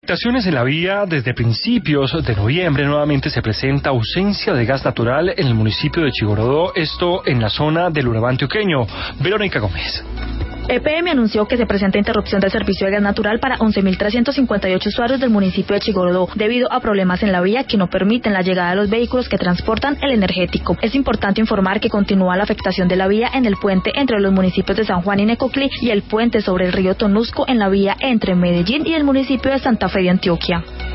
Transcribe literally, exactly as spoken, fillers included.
Afectaciones en la vía. Desde principios de noviembre nuevamente se presenta ausencia de gas natural en el municipio de Chigorodó, esto en la zona del Urabá antioqueño. Verónica Gómez. E P M anunció que se presenta interrupción del servicio de gas natural para once mil trescientos cincuenta y ocho usuarios del municipio de Chigorodó debido a problemas en la vía que no permiten la llegada de los vehículos que transportan el energético. Es importante informar que continúa la afectación de la vía en el puente entre los municipios de San Juan y Necoclí y el puente sobre el río Tonusco en la vía entre Medellín y el municipio de Santa Fe de Antioquia.